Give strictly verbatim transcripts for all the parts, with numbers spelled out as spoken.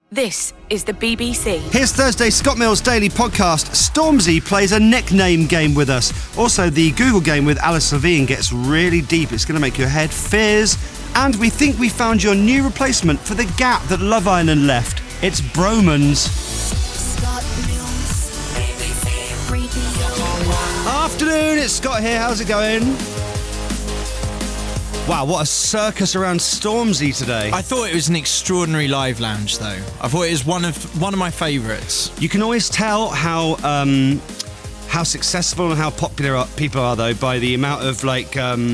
This is the B B C. Here's Thursday Scott Mills Daily Podcast. Stormzy plays a nickname game with us. Also, the Google game with Alice Levine gets really deep. It's going to make your head fizz. And we think we found your new replacement for the gap that Love Island left. It's Bromans. Scott Mills, B B C Radio. Afternoon, it's Scott here. How's it going? Wow, what a circus around Stormzy today. I thought it was an extraordinary live lounge, though. I thought it was one of one of my favourites. You can always tell how um, how successful and how popular are, people are, though, by the amount of like um,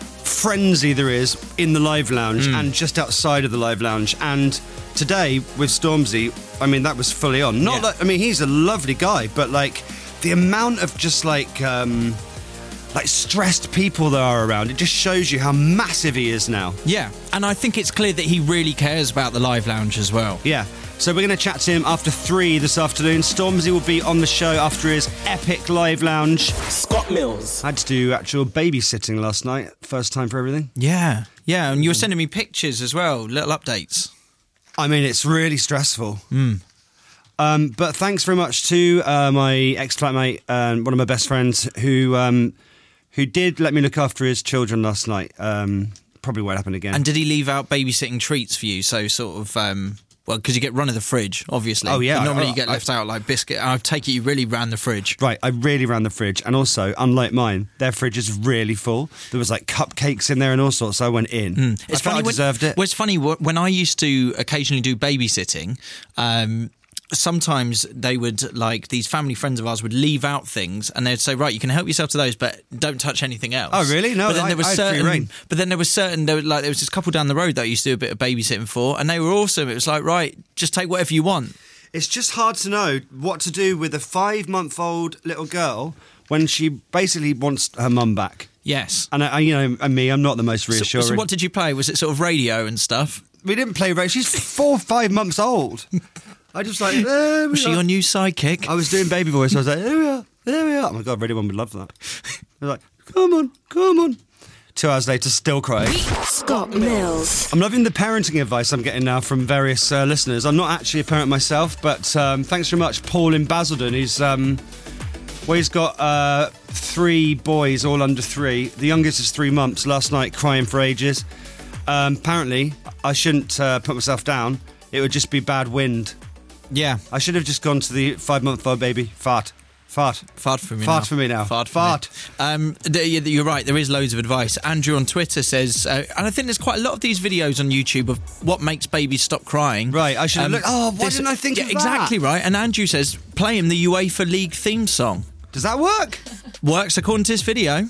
frenzy there is in the live lounge mm. and just outside of the live lounge. And today with Stormzy, I mean, that was fully on. Not yeah. that I mean, he's a lovely guy, but like the amount of just like. Um, like stressed people there are around, it just shows you how massive he is now. Yeah, and I think it's clear that he really cares about the live lounge as well. Yeah, so we're going to chat to him after three this afternoon. Stormzy will be on the show after his epic live lounge. Scott Mills. I had to do actual babysitting last night, first time for everything. Yeah, yeah, and you were sending me pictures as well, little updates. I mean, it's really stressful. Mm. Um, but thanks very much to uh, my ex-flatmate and one of my best friends who... Um, who did let me look after his children last night. Um, probably won't happen again. And did he leave out babysitting treats for you? So sort of, um, well, because you get run of the fridge, obviously. Oh, yeah. But normally I, you get I, left out like biscuit. I take it you really ran the fridge. Right, I really ran the fridge. And also, unlike mine, their fridge is really full. There was like cupcakes in there and all sorts, so I went in. Mm. It's I funny I deserved when, it. Well, it's funny, when I used to occasionally do babysitting... Um, sometimes they would, like, these family friends of ours would leave out things and they'd say, right, you can help yourself to those, but don't touch anything else. Oh, really? No, but then I, there was I had certain, free rein. But then there was certain, there, were, like, there was this couple down the road that I used to do a bit of babysitting for, and they were awesome. It was like, right, just take whatever you want. It's just hard to know what to do with a five-month-old little girl when she basically wants her mum back. Yes. And, I, you know, and me, I'm not the most reassuring. So, so what did you play? Was it sort of radio and stuff? We didn't play radio. She's four or five months old. I just like, there we Was she are. your new sidekick? I was doing baby voice. I was like, there we are, there we are. Oh my God, Radio One would love that. I was like, come on, come on. Two hours later, still crying. Scott Mills. I'm loving the parenting advice I'm getting now from various uh, listeners. I'm not actually a parent myself, but um, thanks very much, Paul in Basildon. He's, um, well, he's got uh, three boys, all under three. The youngest is three months. Last night, crying for ages. Um, apparently, I shouldn't uh, put myself down. It would just be bad wind. Yeah. I should have just gone to the five-month-old baby. Fart. Fart. Fart for me Fart now. for me now. Fart for Fart. me. Um, you're right, there is loads of advice. Andrew on Twitter says, uh, and I think there's quite a lot of these videos on YouTube of what makes babies stop crying. Right, I should have Um, looked... Oh, why this- didn't I think yeah, of that? exactly right. And Andrew says, play him the UEFA League theme song. Does that work? Works according to this video.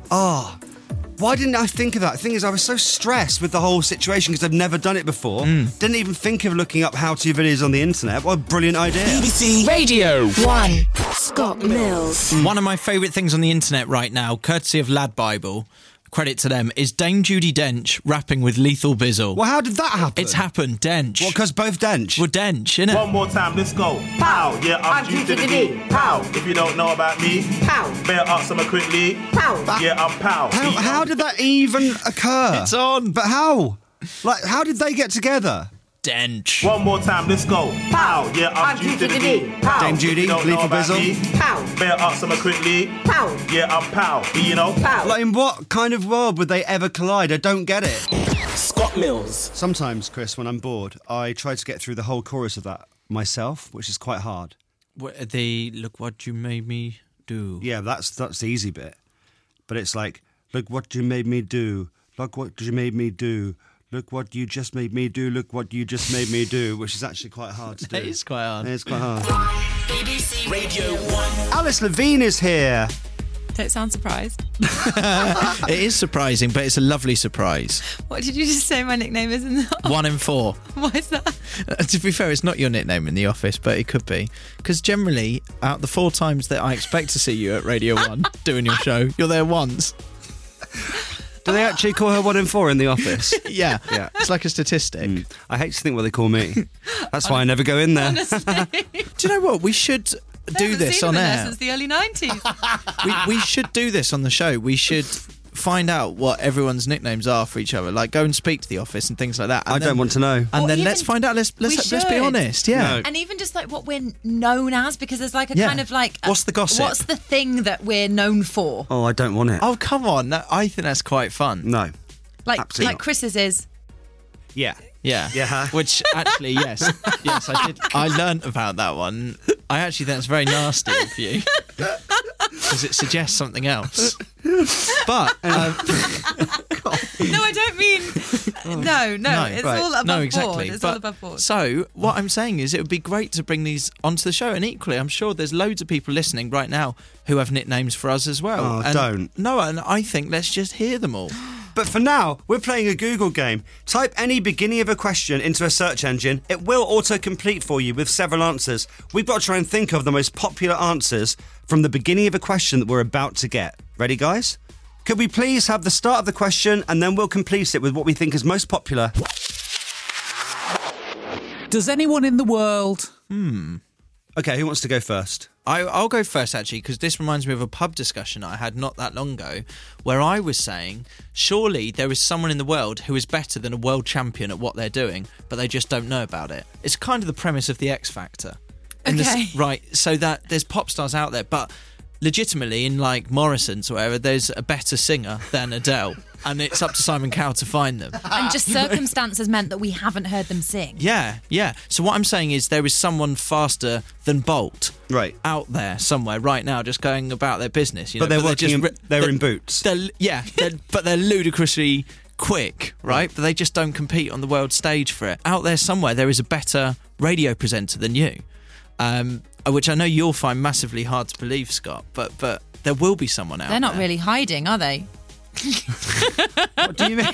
Oh, why didn't I think of that? The thing is, I was so stressed with the whole situation because I've never done it before. Mm. Didn't even think of looking up how-to videos on the internet. What a brilliant idea. B B C Radio. One. Scott Mills. One of my favourite things on the internet right now, courtesy of Lad Bible, credit to them, is Dame Judi Dench rapping with Lethal Bizzle. Well, how did that happen? It's happened, Dench. Well, because both Dench. Well, Dench, innit? One more time, let's go. Pow! Yeah, I'm G to the D. Pow! If you don't know about me, pow! Better ask someone quickly. Pow! Yeah, I'm pow. How, how did that even occur? It's on. But how? Like, how did they get together? Dench. One more time, let's go. Pow! Yeah, I'm G to the D. Pow! Dame If you Judy, don't know Lethal about Bizzle. me, Pow. better ask someone quickly. Pow. Yeah, I'm pow. You know? Pow. Like, in what kind of world would they ever collide? I don't get it. Scott Mills. Sometimes, Chris, when I'm bored, I try to get through the whole chorus of that myself, which is quite hard. What, the look what you made me do. Yeah, that's that's the easy bit. But it's like, look what you made me do. Look what you made me do. Look what you just made me do. Look what you just made me do, which is actually quite hard to do. It is quite hard. It is quite hard. B B C Radio One. Alice Levine is here. Don't sound surprised. It is surprising, but it's a lovely surprise. What did you just say my nickname is? In the... One in four. Why is that? Uh, to be fair, it's not your nickname in the office, but it could be. Because generally, out the four times that I expect to see you at Radio one doing your show, you're there once. Do they actually call her one in four in the office? Yeah. Yeah. It's like a statistic. Mm. I hate to think what they call me. That's why I never go in there. Honestly. Do you know what? We should do haven't this seen on them in air. there since the early nineties. We, we should do this on the show. We should find out what everyone's nicknames are for each other. Like, go and speak to the office and things like that. And I then, don't want to know. And Or then even- let's find out. Let's let's We let's be should. honest. Yeah. No. And even just like what we're known as, because there's like a Yeah. kind of like What's the gossip? What's the thing that we're known for? Oh, I don't want it. Oh, come on. That, I think that's quite fun. No. Like Absolutely like not. Chris's is. Yeah. Yeah. Yeah. Which actually, yes. Yes, I did. I learnt about that one. I actually think that's very nasty of you. Because it suggests something else. But um, No, I don't mean. No, no, it's right. all above no, exactly. board. It's But- all above board. So, what I'm saying is, it would be great to bring these onto the show, and equally, I'm sure there's loads of people listening right now who have nicknames for us as well. Oh, and don't. No, and I think let's just hear them all. But for now, we're playing a Google game. Type any beginning of a question into a search engine. It will auto-complete for you with several answers. We've got to try and think of the most popular answers from the beginning of a question that we're about to get. Ready, guys? Could we please have the start of the question and then we'll complete it with what we think is most popular? Does anyone in the world... Okay, who wants to go first? I, I'll go first, actually, because this reminds me of a pub discussion I had not that long ago, where I was saying, surely there is someone in the world who is better than a world champion at what they're doing, but they just don't know about it. It's kind of the premise of the X Factor. In this- Okay. right, so that there's pop stars out there, but legitimately in like Morrison's or whatever, there's a better singer than Adele, and it's up to Simon Cowell to find them. And just circumstances meant that we haven't heard them sing. Yeah, yeah. So what I'm saying is there is someone faster than Bolt Right. out there somewhere right now just going about their business. You know? But they're working in- ri- they're in boots. They're, yeah, they're, but they're ludicrously quick, right? But they just don't compete on the world stage for it. Out there somewhere, there is a better radio presenter than you, um, which I know you'll find massively hard to believe, Scott, but but there will be someone out They're not there. really hiding, are they? What do you mean?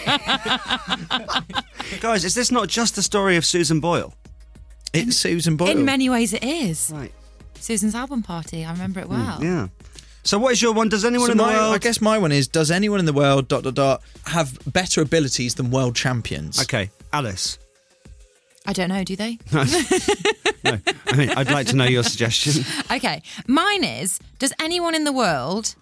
Guys, is this not just the story of Susan Boyle? It's Susan Boyle. In many ways, it is. Right. Susan's album party. I remember it well. Yeah. So what is your one? Does anyone So in the my- world... I guess my one is, does anyone in the world, dot, dot, dot, have better abilities than world champions? Okay, Alice. I don't know. Do they? No, I mean, I'd like to know your suggestion. Okay. Mine is, does anyone in the world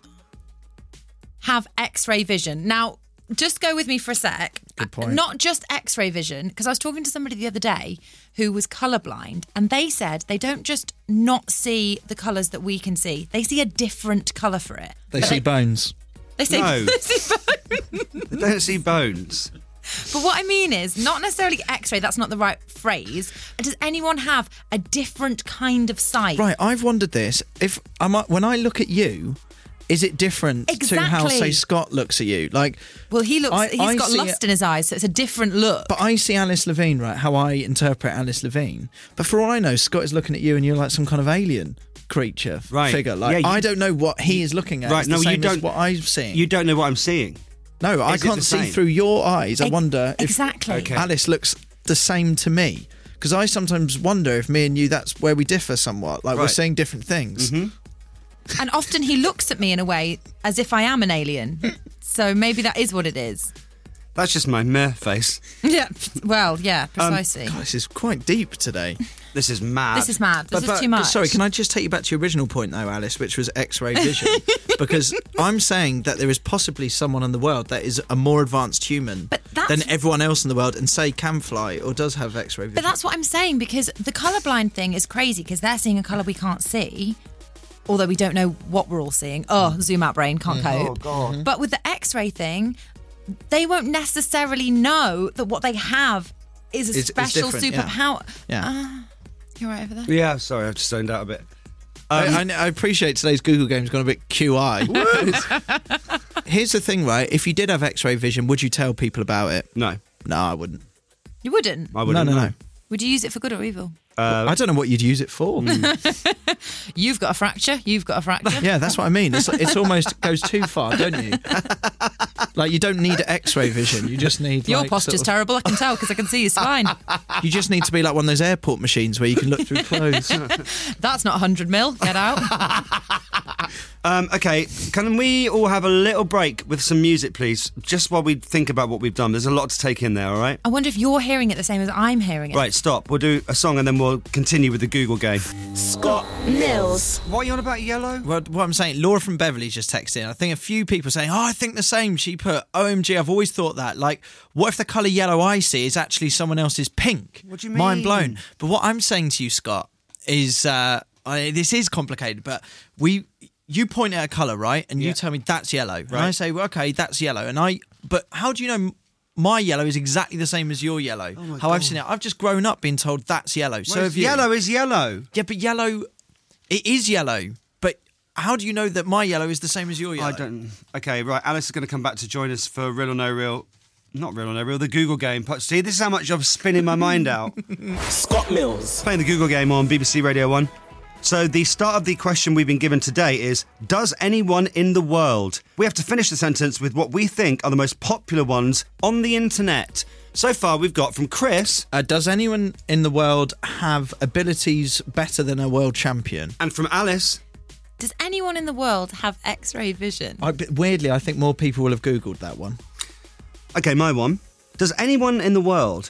have X-ray vision? Now, just go with me for a sec. Good point. Not just X-ray vision, because I was talking to somebody the other day who was colourblind, and they said they don't just not see the colours that we can see. They see a different colour for it. They But see bones. They see, No. they see bone. They don't see bones. But what I mean is, not necessarily X-ray, that's not the right phrase. Does anyone have a different kind of sight? Right, I've wondered this. If I'm, when I look at you, is it different to how, Exactly. say, Scott looks at you? Like, Well, he looks, I- he's I got see lust it- in his eyes, so it's a different look. but I see Alice Levine, right? How I interpret Alice Levine. But for all I know, Scott is looking at you, and you're like some kind of alien creature Right. figure. Like, Yeah, you- I don't know what he is looking at. Right, It's the no, you same as don't- what I'm seeing. You don't know what I'm seeing. no, I Is it can't the see same? through your eyes. I Ex- wonder if exactly. Okay. Alice looks the same to me. Because I sometimes wonder if me and you, that's where we differ somewhat. Like, we're Right. seeing different things. And often he looks at me in a way as if I am an alien. So maybe that is what it is. That's just my meh face. Yeah. Well, yeah, Um, precisely. God, this is quite deep today. This is mad. This is mad. This But- is but- too much. Sorry, can I just take you back to your original point, though, Alice, which was X-ray vision? Because I'm saying that there is possibly someone in the world that is a more advanced human But that's- than everyone else in the world, and say can fly or does have X-ray vision. But that's what I'm saying, because the colourblind thing is crazy, because they're seeing a colour we can't see, although we don't know what we're all seeing. Oh, zoom out brain, can't cope. Oh, God. But with the X-ray thing, they won't necessarily know that what they have is a Is- is special different, yeah. superpower. yeah. You're right over there. Yeah, sorry, I've just zoned out a bit. I, I, I appreciate today's Google game's gone a bit Q I. Here's the thing, right? If you did have X-ray vision, would you tell people about it? No, No, I wouldn't. You wouldn't? I wouldn't. no, no, know. no. Would you use it for good or evil? I don't know what you'd use it for. You've got a fracture. You've got a fracture. Yeah, that's what I mean. It's, it's almost goes too far, don't you? Like, you don't need X-ray vision. You just need Your like, posture's sort of- terrible. I can tell because I can see your spine. You just need to be like one of those airport machines where you can look through clothes. That's not one hundred mil. Get out. Um, okay, can we all have a little break with some music, please? Just while we think about what we've done. There's a lot to take in there, all right? I wonder if you're hearing it the same as I'm hearing it. Right, stop. We'll do a song and then we'll continue with the Google game. Scott Mills. What are you on about, Yellow? Well, what I'm saying, Laura from Beverly just texted in. I think a few people saying, oh, I think the same. She put, O M G, I've always thought that. Like, what if the colour yellow I see is actually someone else's pink? What do you mean? Mind blown. But what I'm saying to you, Scott, is uh, I, this is complicated, but we... You point at a colour, right? And you Yeah. tell me that's yellow. And Right. I say, well, okay, that's yellow. And I, but how do you know my yellow is exactly the same as your yellow? Oh my how I've God. seen it. I've just grown up being told that's yellow. So Well, have you. yellow is yellow. Yeah, but yellow, it is yellow. But how do you know that my yellow is the same as your yellow? I don't... Okay, right, Alice is going to come back to join us for Real or No Real. Not Real or No Real, the Google game. See, this is how much I'm spinning my mind out. Scott Mills. Playing the Google game on B B C Radio one. So the start of the question we've been given today is, does anyone in the world? We have to finish the sentence with what we think are the most popular ones on the internet. So far we've got from Chris Uh, does anyone in the world have abilities better than a world champion? and from Alice. Does anyone in the world have X-ray vision? I, weirdly, I think more people will have Googled that one. Okay, my one. Does anyone in the world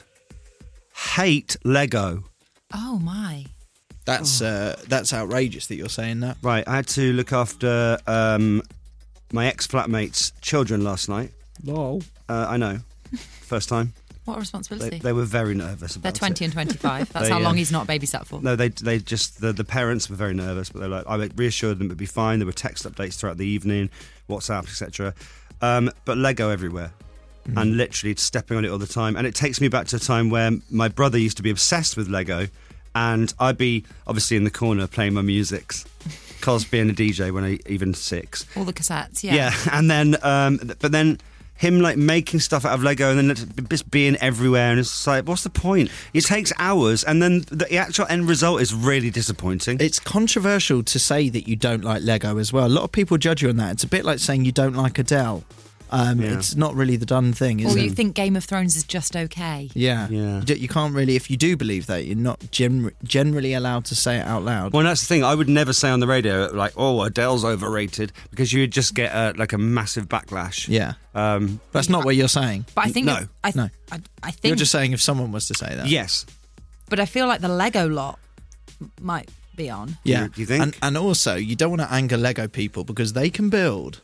hate Lego? Oh my. That's uh, that's outrageous that you're saying that. Right, I had to look after um, my ex-flatmate's children last night. Lol. Uh, I know. First time. What a They, responsibility. they were very nervous about They're twenty it. and twenty-five. That's They, how long uh, he's not babysat for. No, they they just the, the parents were very nervous, but they were like, I reassured them it'd be fine. There were text updates throughout the evening, WhatsApp, et cetera. Um, but Lego everywhere, Mm-hmm. and literally stepping on it all the time. And it takes me back to a time where my brother used to be obsessed with Lego, and I'd be obviously in the corner playing my musics, cos being a D J when I even six. All the cassettes, yeah. Yeah, and then um, but then. Him like making stuff out of Lego and then it just being everywhere, and it's like, what's the point? It takes hours, and then the actual end result is really disappointing. It's controversial to say that you don't like Lego as well. A lot of people judge you on that. It's a bit like saying you don't like Adele. Um, Yeah. It's not really the done thing, is Or it? you think Game of Thrones is just okay. Yeah. Yeah. You, do- you can't really, if you do believe that, you're not gen- generally allowed to say it out loud. Well, that's the thing. I would never say on the radio like, "Oh, Adele's overrated," because you would just get a, like a massive backlash. Yeah. Um, That's not what you're saying. But I think... No, I, th- no. I, I think... You're just saying if someone was to say that. yes. But I feel like the Lego lot might be on. Yeah. Do you think? And, and also, you don't want to anger Lego people because they can build.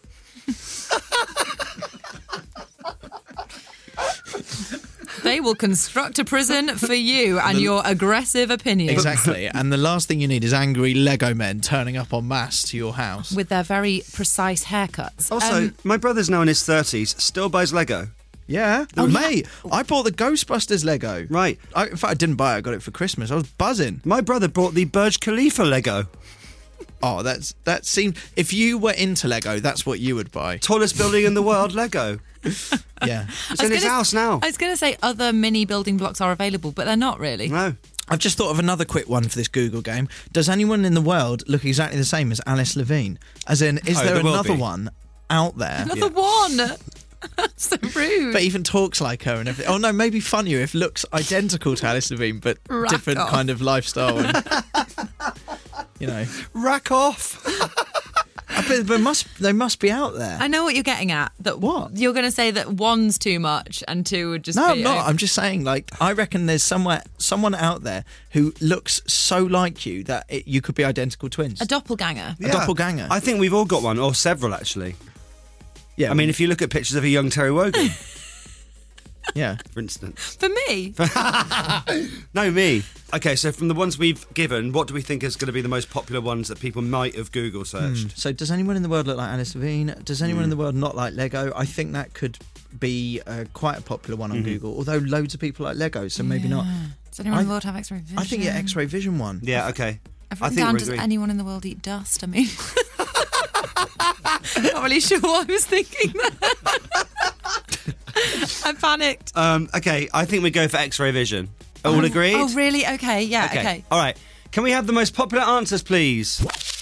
They will construct a prison for you and your aggressive opinions. Exactly. And the last thing you need is angry Lego men turning up en masse to your house. With their very precise haircuts. Also, Um, my brother's now in his thirties, still buys Lego. Yeah. Oh, Mate, I bought the Ghostbusters Lego. Right. I, in fact, I didn't buy it. I got it for Christmas. I was buzzing. My brother bought the Burj Khalifa Lego, Oh, that's that seemed... If you were into Lego, that's what you would buy. tallest building in the world Lego. Yeah. It's I in was his gonna- house now. I was going to say other mini building blocks are available, but they're not really. No. I've just thought of another quick one for this Google game. Does anyone in the world look exactly the same as Alice Levine? As in, is Oh, there there will another be. one out there Another one. So rude. but even talks like her and everything? Oh no, maybe funnier if looks identical to Alice Levine, but Rack different off. kind of lifestyle. And, you know, Rack off. I bet, but must they must be out there? I know what you're getting at. That What? You're going to say that one's too much and two would just No, be... I'm not. I'm just saying, like, I reckon there's somewhere, someone out there who looks so like you that it, you could be identical twins. A doppelganger. A doppelganger. I think we've all got one, or several actually. yeah, I mean, if you look at pictures of a young Terry Wogan, yeah. for instance. For me. No, me. Okay, so from the ones we've given, what do we think is going to be the most popular ones that people might have Google searched? So, does anyone in the world look like Alice Levine? Does anyone in the world not like Lego? I think that could be uh, quite a popular one on Google. Although loads of people like Lego, so maybe not. Does anyone in the I- world have X-ray vision? I think your X-ray vision one. Yeah, okay. I've I written think down, we does agree. anyone in the world eat dust? I mean... Not really sure what I was thinking there. I panicked. Um, okay, I think we go for X-ray vision. All agreed? Oh, really? Okay, yeah, okay. All right. Can we have the most popular answers, please?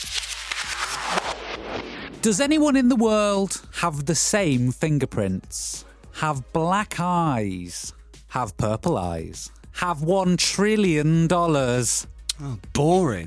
Does anyone in the world have the same fingerprints? Have black eyes? Have purple eyes? Have one trillion dollars? Oh, boring.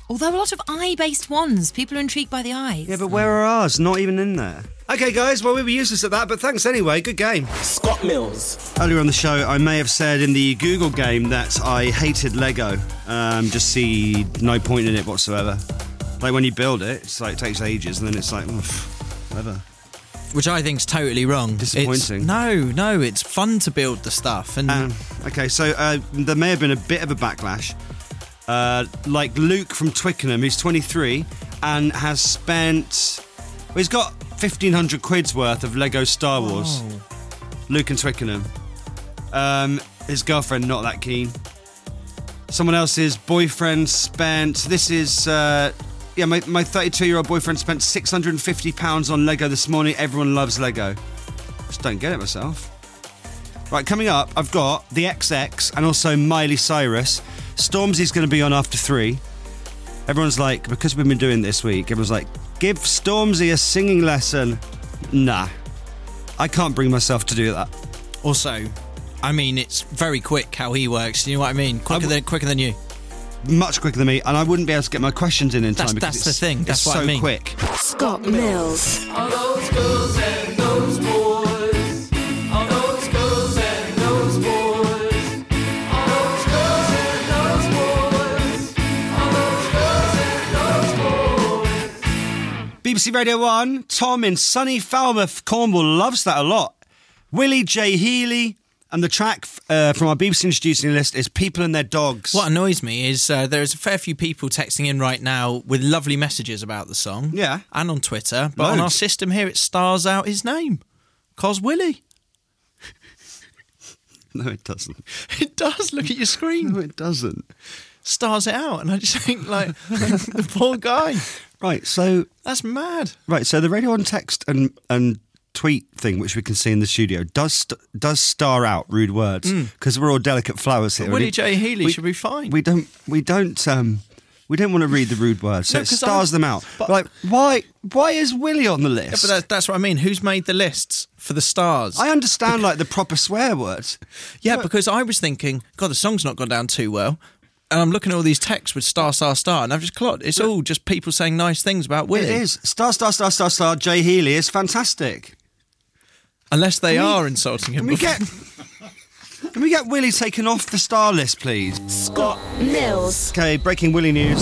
Although a lot of eye-based ones, people are intrigued by the eyes. Yeah, but where are ours? Not even in there. Okay, guys, well, we were useless at that, but thanks anyway. Good game. Scott Mills. Earlier on the show, I may have said in the Google game that I hated Lego. Um, just see no point in it whatsoever. Like, when you build it, it's like, it takes ages, and then it's like, oh, whatever. Which I think's totally wrong. Disappointing. It's, no, no, it's fun to build the stuff. And Um, okay, so uh, there may have been a bit of a backlash. Uh, like Luke from Twickenham, who's twenty-three and has spent... Well, he's got fifteen hundred quid's worth of Lego Star Wars. Oh. Luke in Twickenham. Um, his girlfriend not that keen. Someone else's boyfriend spent... This is... Uh, yeah, my, my thirty-two-year-old boyfriend spent six hundred fifty pounds on Lego this morning. Everyone loves Lego. Just don't get it myself. Right, coming up, I've got the X X and also Miley Cyrus. Stormzy's going to be on after three. Everyone's like, because we've been doing this week, everyone's like, give Stormzy a singing lesson. Nah. I can't bring myself to do that. also, I mean, it's very quick how he works. You know what I mean? Quicker I w- than quicker than you. Much quicker than me, and I wouldn't be able to get my questions in in That's- time because that's the it's, thing, that's it's what so I mean. quick. Scott Mills. All those girls and those boys. All those girls and those boys. All those girls and those boys. All those girls and those boys. B B C Radio one, Tom in sunny Falmouth, Cornwall loves that a lot. Willie J. Healy, and the track uh, from our B B C introducing list is People and Their Dogs. What annoys me is uh, there's a fair few people texting in right now with lovely messages about the song. Yeah. And on Twitter. But on our Loads. system here, it stars out his name. Cos Willie. No, it doesn't. It does. Look at your screen. No, it doesn't. Stars it out. And I just think, like, the poor guy. Right, so That's mad. right, so the Radio one text and and tweet thing, which we can see in the studio, does st- does star out rude words because we're all delicate flowers here. Willie We- J. Healy we- should be fine. We don't we don't um we don't want to read the rude words, so No, it 'cause stars I- them out. but- Like, why why is Willie on the list? But that, that's what I mean. Who's made the lists for the stars? I understand like the proper swear words. Yeah, because I was thinking, God, the song's not gone down too well. And I'm looking at all these texts with star, star, star, and I've just clocked. It's all just people saying nice things about Willie. It is star star star star star. Jay Healy is fantastic. Unless they Can we- are insulting him. Can we get can we get Willie taken off the star list, please? Scott Mills. Okay, breaking Willie news.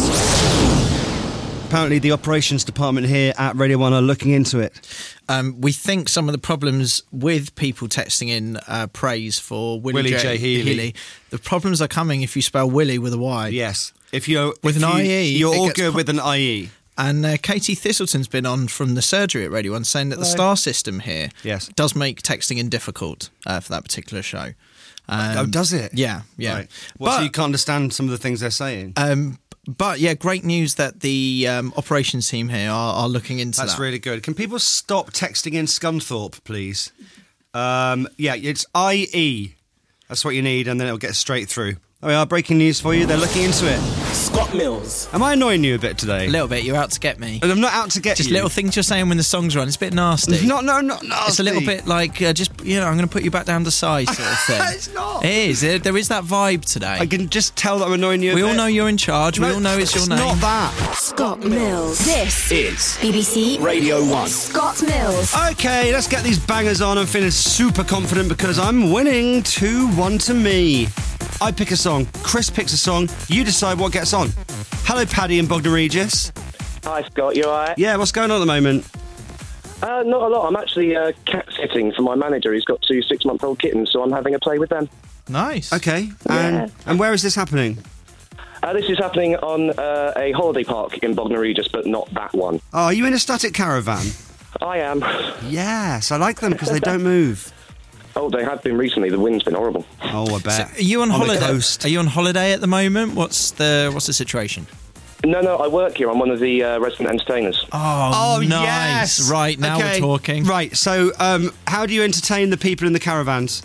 Apparently, the operations department here at Radio One are looking into it. Um, we think some of the problems with people texting in uh, praise for Willie, Willie J. J. Healy. the problems are coming if you spell Willie with a Y. Yes, if you're With if an you, I E, you're it all gets good pro- with an I E. And uh, Katie Thistleton's been on from the surgery at Radio one saying that the star system here Yes. does make texting in difficult uh, for that particular show. Um, oh, does it? Yeah, yeah. Right. Well, so But- you can't understand some of the things they're saying. Um, but yeah, great news that the um, operations team here are, are looking into That's that. really good. Can people stop texting in Scunthorpe, please? Um, yeah, it's I E. That's what you need, and then it'll get straight through. There we are, breaking news for you. They're looking into it. Scott Mills. Am I annoying you a bit today? A little bit. You're out to get me. And I'm not out to get Just you. little things you're saying when the song's on. It's a bit nasty. No, no, not nasty. It's a little bit like uh, just you know I'm going to put you back down to size sort of thing. It's not. It is. There, there is that vibe today. I can just tell that I'm annoying you a we bit. all know you're in charge. We No, all know it's your it's name. not that. Scott Mills. This Is B B C Radio one. Scott Mills. Okay, let's get these bangers on. I'm feeling super confident because I'm winning two one to me. I pick a song, Chris picks a song, you decide what gets on. Hello, Paddy in Bognor Regis. Hi, Scott. You all right? Yeah, what's going on at the moment? Uh, not a lot. I'm actually uh, cat sitting for my manager. He's got two six-month-old kittens, so I'm having a play with them. Nice. Okay, and, Yeah. and where is this happening? Uh, this is happening on uh, a holiday park in Bognor Regis, but not that one. Oh, are you in a static caravan? I am. Yes, I like them because they don't move. Oh, they have been recently. The wind's been horrible. Oh, I bet. Are you on, On the holiday? coast. Are you on holiday at the moment? What's the What's the situation? No, no, I work here. I'm one of the uh, resident entertainers. Oh, nice. yes. Right, now Okay. we're talking. Right, so um, how do you entertain the people in the caravans?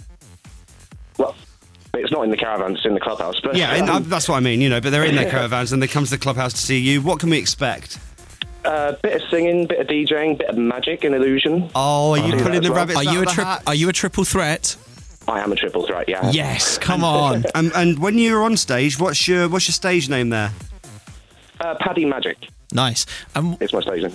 Well, it's not in the caravan. It's in the clubhouse. But Yeah, and, uh, um, that's what I mean, you know, but they're in their caravans and they come to the clubhouse to see you. What can we expect? uh, bit of singing, bit of DJing, bit of magic and illusion. Oh, are you do that pulling as the well. rabbits Are out you a of the tri- hat? Are you a triple threat? I am a triple threat, yeah. Yes. Come on. And, and when you're on stage, what's your what's your stage name there? Uh, Paddy Magic. Nice. Um, It's my station.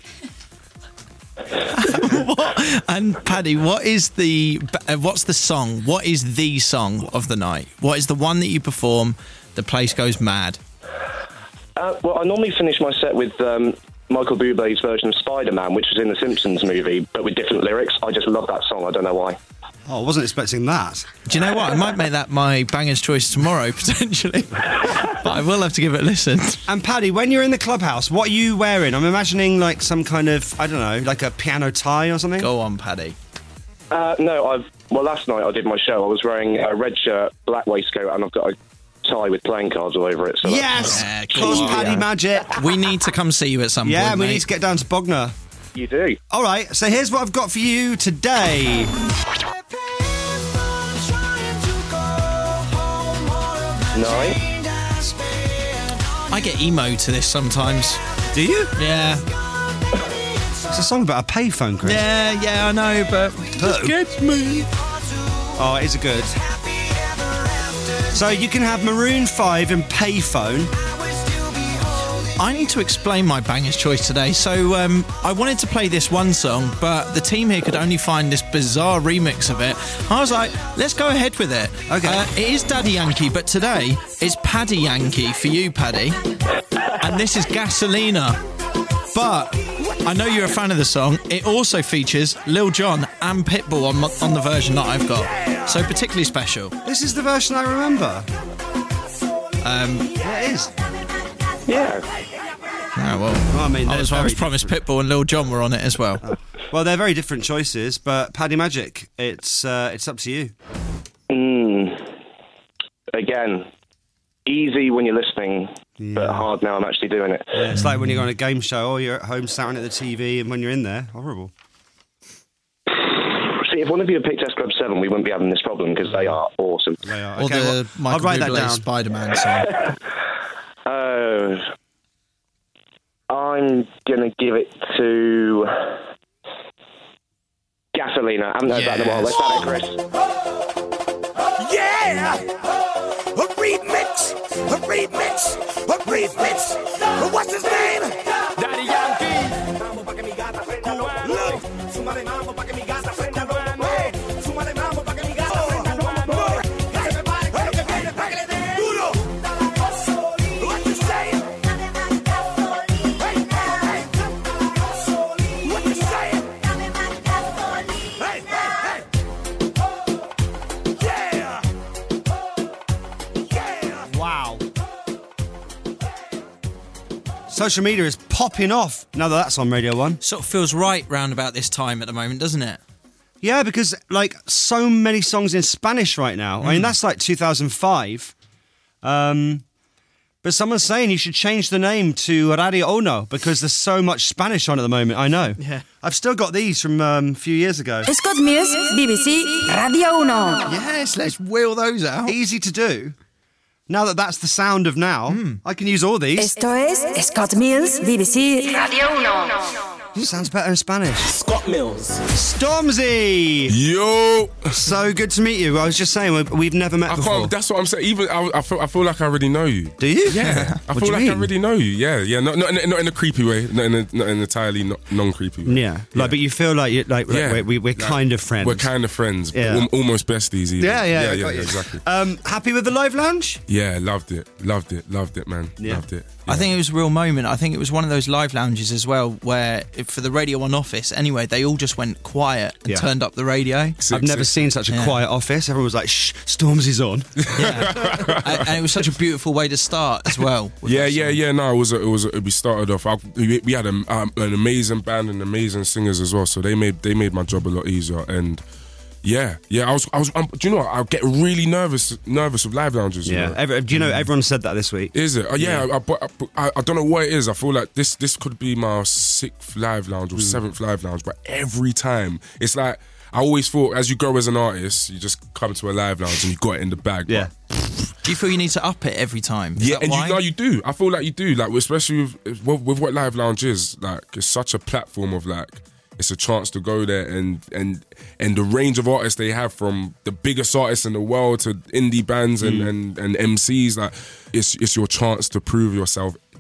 what, and Paddy, what is the uh, what's the song? What is the song of the night? What is the one that you perform? The place goes mad. Uh, well, I normally finish my set with um, Michael Bublé's version of Spider-Man, which was in the Simpsons movie, but with different lyrics. I just love that song. I don't know why. Oh, I wasn't expecting that. Do you know what? I might make that my banger's choice tomorrow, potentially. But I will have to give it a listen. And Paddy, when you're in the clubhouse, what are you wearing? I'm imagining like some kind of, I don't know, like a piano tie or something. Go on, Paddy. Uh, no, I've well, last night I did my show. I was wearing a red shirt, black waistcoat, and I've got a tie with playing cards all over it. So Yes! Yeah, Cos cool. Paddy Yeah. Magic. We need to come see you at some Yeah, point, we mate. need to get down to Bognor. You do. All right, so here's what I've got for you today. Nine. I get emo to this sometimes. Do you? Yeah. It's a song about a payphone, Chris. Yeah, yeah, I know, but it just gets me. Oh, it is a good. So you can have Maroon five and Payphone. I need to explain my banger's choice today. So um, I wanted to play this one song, but the team here could only find this bizarre remix of it. I was like, let's go ahead with it. Okay. Uh, it is Daddy Yankee, but today it's Paddy Yankee for you, Paddy. And this is Gasolina. But I know you're a fan of the song. It also features Lil Jon and Pitbull on, on the version that I've got. So particularly special. This is the version I remember. Um, Yeah, it is. Yeah. yeah, well, Well, I mean, I they're was, I was very promised Pitbull and Lil Jon were on it as well. Well, they're very different choices, but Paddy Magic, it's uh, it's up to you. Mm. Again, easy when you're listening, but hard now I'm actually doing it. Yeah, it's like when you're on a game show or you're at home staring at the T V, and when you're in there, horrible. See, if one of you had picked S Club seven, we wouldn't be having this problem because they are awesome. They are. Or Okay, the well, Michael I'll write that Bublé down. Spider-Man song. Uh, I'm going to give it to Gasolina. I haven't heard that in a while. Let's have it, Chris. Yeah! A remix! A remix! A remix! What's his name? Daddy Yankee! Look! Súmale mambo pa' que mi gata prenda rojo. Súmale mambo pa' que mi gata prenda rojo. Que se prepare con lo que viene pa' que le dé duro. What you saying? Hey, hey, hey. What you saying? Hey, hey, hey. Yeah! Yeah! Wow. Social media is popping off now that that's on Radio one. Sort of feels right round about this time at the moment, doesn't it? Yeah, because like so many songs in Spanish right now. I mean, that's like two thousand five. Um, but someone's saying you should change the name to Radio Uno because there's so much Spanish on at the moment. I know. Yeah. I've still got these from um, a few years ago. Scott Mills, B B C Radio Uno. Yes, let's wheel those out. Easy to do. Now that that's the sound of now, I can use all these. Esto es Scott Mills, B B C Radio Uno. Sounds better in Spanish. Scott Mills. Stormzy! Yo! So good to meet you. I was just saying, we- we've never met I before. can't, that's what I'm saying. Even I, I feel, I feel like I already know you. Do you? Yeah, I What do feel you like mean? I already know you. Yeah, yeah. Not, not, in, a- not in a creepy way. Not in, a, not in an entirely not, non-creepy way. Yeah. Like, but you feel like you like Yeah. we're, we, we're Like, kind of friends. We're kind of friends. Yeah. Al- almost besties. Even. Yeah, yeah, yeah, I yeah, got you. exactly. Um, happy with the live lounge? Yeah, loved it, loved it, loved it, man. Yeah. Loved it. I think it was a real moment. I think it was one of those live lounges as well where, if- for the Radio one office, anyway, they all just went quiet and Yeah. turned up the radio. I've never seen such a Yeah. quiet office. Everyone was like, "Shh, Stormzy's on." Yeah. and, and it was such a beautiful way to start as well. with Yeah, that yeah, song. yeah. No, it was. A, it was. A, we started off. I, we, we had a, um, an amazing band and amazing singers as well. So they made they made my job a lot easier. And yeah, yeah. I was. I was. Um, do you know what? I get really nervous nervous with live lounges. You Yeah. know? Every, do you know everyone said that this week? Is it? Uh, yeah, Yeah. I, but I, but I, I don't know what it is. I feel like this this could be my sixth live lounge Hmm. or seventh live lounge, but every time it's like I always thought as you grow as an artist, you just come to a live lounge and you got it in the bag. Yeah. Do you feel you need to up it every time? Is Yeah, that and why? you know you do. I feel like you do. Like especially with, with with what Live Lounge is. Like it's such a platform of like it's a chance to go there and and and the range of artists they have from the biggest artists in the world to indie bands and and, and M Cs. Like it's it's your chance to prove yourself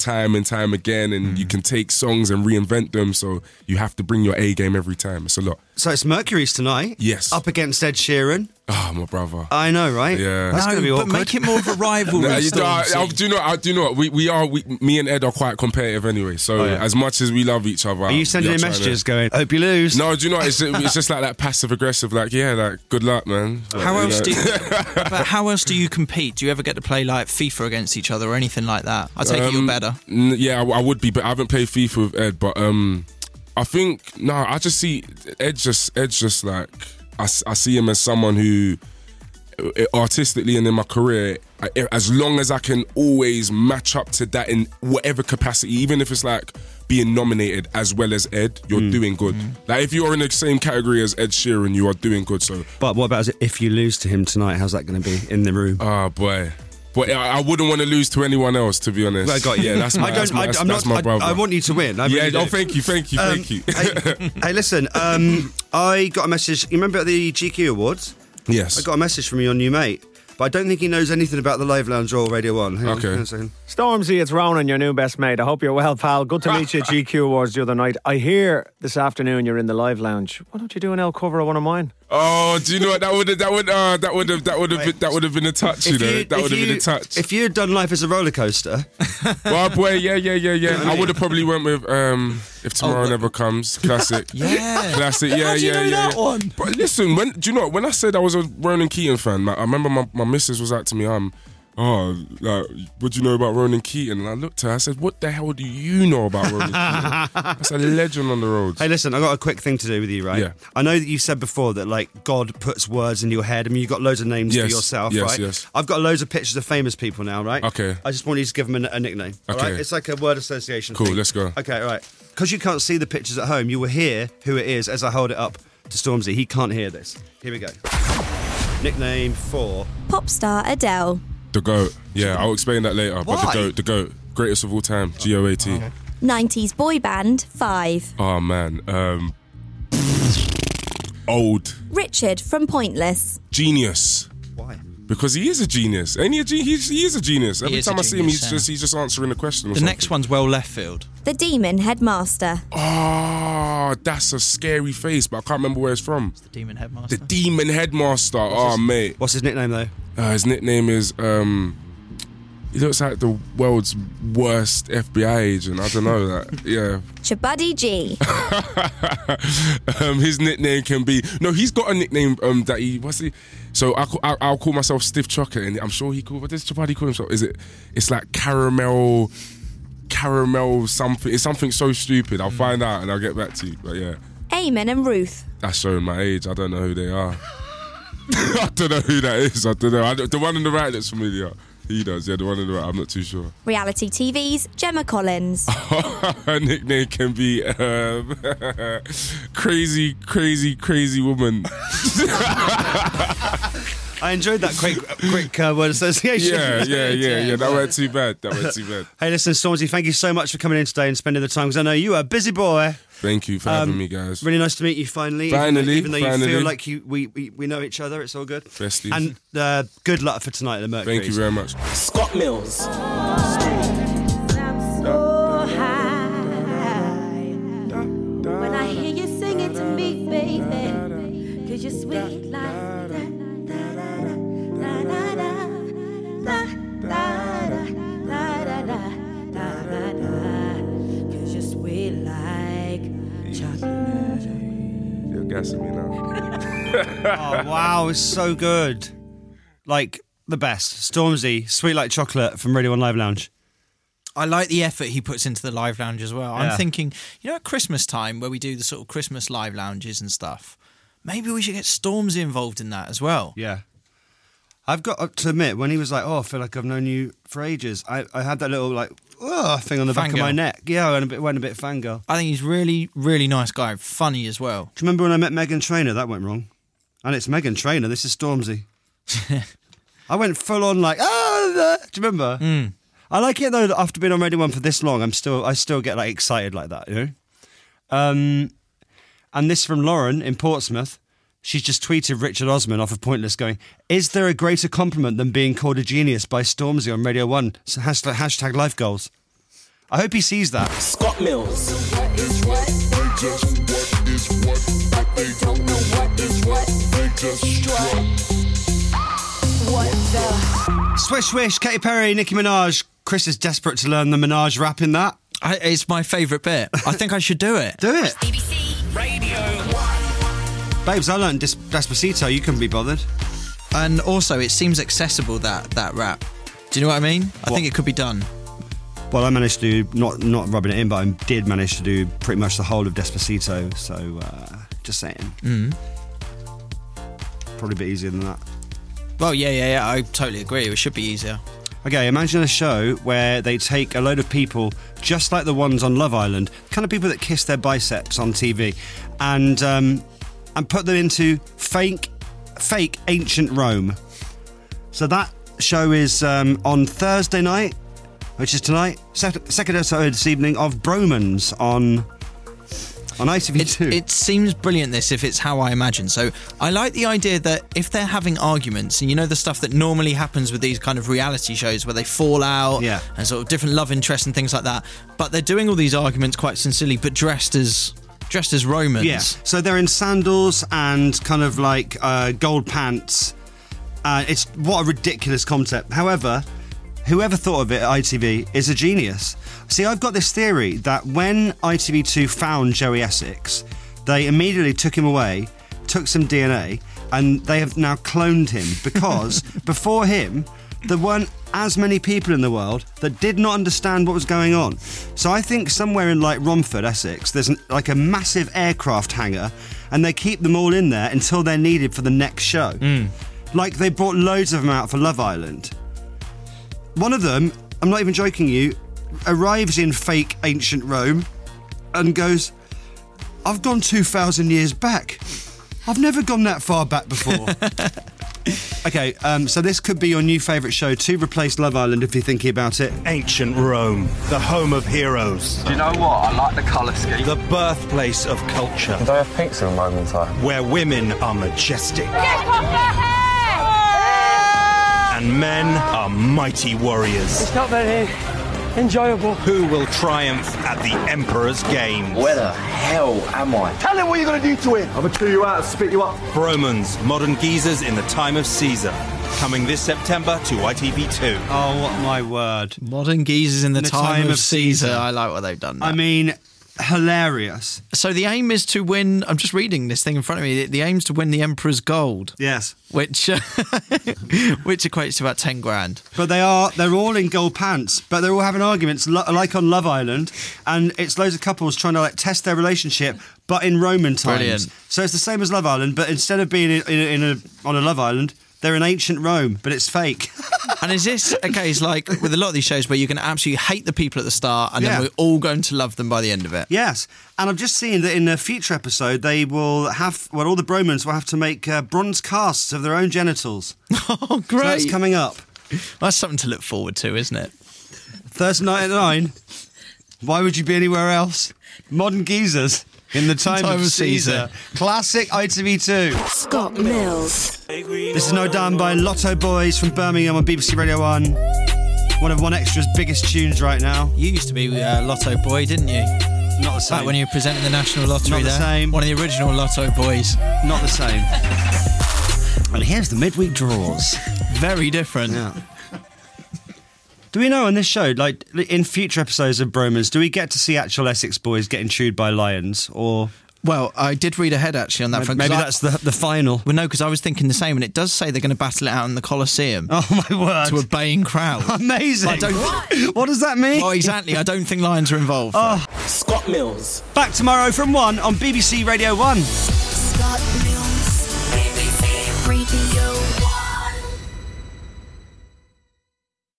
time and time again, and you can take songs and reinvent them. So you have to bring your A game every time. It's a lot. So it's Mercury's tonight. Yes. Up against Ed Sheeran. Oh, my brother. I know, right? Yeah. That's No, going to be but awkward. make it more of a rivalry. No, you know, I, Stormzy. I, do you know? I do you know. what? We we are. We, me and Ed are quite competitive anyway. So Oh, yeah. as much as we love each other, Are you sending him messages going, hope you lose? No, do you know? What? It's it's just like that passive aggressive. Like, yeah, like good luck, man. How You else know? do you, but how else do you compete? Do you ever get to play like FIFA against each other or anything like that? I take it you're Um, better. n- Yeah, I, I would be, but I haven't played FIFA with Ed. But um, I think no, I just see Ed. Just Ed's just like I, s- I see him as someone who, uh, artistically and in my career, I, as long as I can always match up to that in whatever capacity, even if it's like being nominated as well as Ed, you're Mm. doing good. Like if you're in the same category as Ed Sheeran, you are doing good. So, But what about if you lose to him tonight? How's that going to be in the room? oh boy. But I I wouldn't want to lose to anyone else, to be honest. I got you. Yeah, that's my, I that's don't. my, I, that's, I'm that's not. my brother. I, I want you to win. I yeah, really do. oh, thank you, thank you, Um, thank you. hey, hey, listen. Um, I got a message. You remember at the G Q Awards? Yes. I got a message from your new mate, but I don't think he knows anything about the Live Lounge or Radio One. Hang on, Okay. hang on a second. Stormzy, it's Ronan, your new best mate. I hope you're well, pal. Good to meet you at G Q Awards the other night. I hear this afternoon you're in the Live Lounge. Why don't you do an L cover of one of mine? Oh, do you know what? That would have, that would, uh, that would have, that would have, been, that would have been a touch. You If know, you- that if would have been you- a touch. If you had done Life as a Roller Coaster, Well, boy, yeah, yeah, yeah, yeah. I would have probably went with um, If Tomorrow Oh, Never Comes, classic. Yeah. Classic, yeah, How do you yeah, know yeah. that yeah. one? But listen, when do you know when I said I was a Ronan Keating fan? Like, I remember my, my missus was like to me, um, oh, like, what do you know about Ronan Keating? And I looked at her, I said, what the hell do you know about Ronan Keating? That's a legend on the roads. hey, listen. I got a quick thing to do with you, right? Yeah. I know that you said before that like God puts words in your head. I mean, you got loads of names Yes, for yourself, yes, right? yes. I've got loads of pictures of famous people now, right? Okay. I just want you to give them a, a nickname. all Okay. right? It's like a word association. Cool, thing. let's go. Okay, all right. Because you can't see the pictures at home, you will hear who it is as I hold it up to Stormzy. He can't hear this. Here we go. Nickname for Pop star Adele. The GOAT. Yeah, I'll explain that later. But the Why? GOAT, the GOAT. Greatest of all time, G O A T. nineties boy band Five. Oh, man. Um, old. Richard from Pointless. Genius. why? Because he is a genius. Ain't he a ge- he's, he is a genius. Every is a time I see him, genius, he's yeah. just he's just answering a question. Or The something. next one's well left field. The Demon Headmaster. Oh, that's a scary face, but I can't remember where it's from. The Demon Headmaster. The Demon Headmaster. Oh, mate. What's his nickname though? Uh, his nickname is. Um, he looks like the world's worst F B I agent. I don't know that. Yeah. Chabuddy G. um, his nickname can be no. He's got a nickname um, that he what's he. So I, I'll, I'll call myself Stiff Chocolate, and I'm sure he called. What does Chabadi call himself? Is it? It's like caramel, caramel something. It's something so stupid. I'll find out and I'll get back to you. But yeah, Eamon and Ruth. that's showing my age. I don't know who they are. I don't know who that is. I don't know. I don't, the one on the right looks familiar. He does. Yeah, the one on the right. I'm not too sure. Reality T V's Gemma Collins. Her nickname can be um, crazy, crazy, crazy woman. I enjoyed that quick, quick uh, word association. Yeah, yeah, yeah, yeah. That weren't too bad. That weren't too bad. Hey, listen, Stormzy, thank you so much for coming in today and spending the time because I know you are a busy boy. Thank you for Um, having me, guys. Really nice to meet you finally. Finally, even though, even though finally. you feel like you we, we, we know each other, it's all good. Besties. And uh, good luck for tonight at the Mercury. Thank you very much. Scott Mills. When I hear you sing it to me, baby, cause you're sweet like that. Da, da, da, da, da, da, da, da, da, da, da. Cause you're sweet like chocolate. You're gassing me now. Oh, wow, it's so good. Like, the best. Stormzy, Sweet Like Chocolate from Radio one Live Lounge. I like the effort he puts into the live lounge as well. Yeah. I'm thinking, you know, at Christmas time where we do the sort of Christmas live lounges and stuff, maybe we should get Stormzy involved in that as well. Yeah. I've got to admit, when he was like, oh, I feel like I've known you for ages, I, I had that little, like, oh, thing on the back of Fangirl. my neck. Yeah, I went a bit, went a bit fangirl. I think he's really, really nice guy, funny as well. Do you remember when I met Megan Trainor? That went wrong. And it's Megan Trainor, this is Stormzy. I went full on like, ah, do you remember? Mm. I like it though that after being on Radio One for this long, I'm still I still get like excited like that, you know. Um, and this from Lauren in Portsmouth. She's just tweeted Richard Osman off of Pointless, going, "Is there a greater compliment than being called a genius by Stormzy on Radio One?" So hashtag, hashtag life goals. I hope he sees that. Scott Mills. What is what? They just what is what, but they don't know what is what. They just strut. What the? Swish Swish, Katy Perry, Nicki Minaj. Chris is desperate to learn the Minaj rap in that. I, it's my favourite bit. I think I should do it. Do it. B B C Radio Babes, I learned Des- Despacito. You couldn't be bothered. And also, it seems accessible, that, that rap. Do you know what I mean? I What? think it could be done. Well, I managed to do, not not rubbing it in, but I did manage to do pretty much the whole of Despacito. So, uh, just saying. Mm. Probably a bit easier than that. Well, yeah, yeah, yeah. I totally agree. It should be easier. Okay, imagine a show where they take a load of people, just like the ones on Love Island, kind of people that kiss their biceps on T V, and um, and put them into fake, fake ancient Rome. So that show is um, on Thursday night, which is tonight, sec- second episode this evening of Bromans on on I T V two. It, it seems brilliant, this, if it's how I imagine. So I like the idea that if they're having arguments, and you know the stuff that normally happens with these kind of reality shows where they fall out Yeah. and sort of different love interests and things like that, but they're doing all these arguments quite sincerely, but dressed as dressed as Romans. Yeah, so they're in sandals and kind of like uh, gold pants. Uh, it's what a ridiculous concept. However, whoever thought of it at I T V is a genius. See, I've got this theory that when I T V two found Joey Essex, they immediately took him away, took some D N A, and they have now cloned him because before him, there weren't as many people in the world that did not understand what was going on. So I think somewhere in like Romford, Essex, there's an, like a massive aircraft hangar, and they keep them all in there until they're needed for the next show. Mm. Like they brought loads of them out for Love Island. One of them, I'm not even joking you, arrives in fake ancient Rome and goes, I've gone two thousand years back. I've never gone that far back before. Okay, um, so this could be your new favourite show to replace Love Island if you're thinking about it. Ancient Rome, the home of heroes. Do you know what? I like the colour scheme. The birthplace of culture. Could I have pizza in Roman time? Where women are majestic. And men are mighty warriors. It's not very enjoyable. Who will triumph at the Emperor's Games? Where the hell am I? Tell him what you're going to do to him. I'm going to chew you out and spit you up. Bromans, modern geezers in the time of Caesar. Coming this September to I T V two. Oh, what my word. Modern geezers in the, In the time, time of, of Caesar. Caesar. I like what they've done there. I mean, hilarious. So the aim is to win. I'm just reading this thing in front of me. The, the aim is to win the Emperor's Gold. Yes. Which uh, which equates to about ten grand. But they are, they're all in gold pants, but they're all having arguments lo- like on Love Island, and it's loads of couples trying to like test their relationship, but in Roman times. Brilliant. So it's the same as Love Island, but instead of being in, in, in a, on a Love Island, they're in ancient Rome, but it's fake. And is this a case like with a lot of these shows where you can absolutely hate the people at the start and Yeah. then we're all going to love them by the end of it? Yes, and I've just seen that in a future episode they will have, well, all the Bromans will have to make uh, bronze casts of their own genitals. Oh, great. So that's coming up. That's something to look forward to, isn't it? Thursday night at nine. Why would you be anywhere else? Modern geezers in the time, Time of, of Caesar. Caesar. Classic I T V two. Scott Mills. This is No Down by Lotto Boys from Birmingham on B B C Radio one. One of One Extra's biggest tunes right now. You used to be uh, Lotto Boy, didn't you? Not the same. Back when you were presenting the National Lottery Not the there. same. One of the original Lotto Boys. Not the same. And here's the midweek draws. Very different. Yeah. Do we know on this show, like in future episodes of Bromans, do we get to see actual Essex boys getting chewed by lions? Or Well, I did read ahead actually on that front. 'cause maybe I- that's the the final. Well, no, because I was thinking the same, and it does say they're going to battle it out in the Colosseum. Oh my word! To a baying crowd. Amazing. I don't. What does that mean? Oh, exactly. I don't think lions are involved. Oh. Scott Mills. Back tomorrow from one on B B C Radio one. Scott